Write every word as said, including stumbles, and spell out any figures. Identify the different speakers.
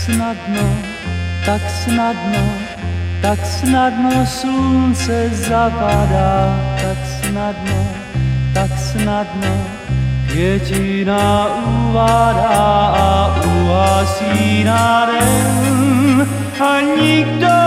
Speaker 1: snadno, tak snadno, tak snadno slunce zapadá, tak snadno, tak snadno květina uvádá a uhasí na den a nikdo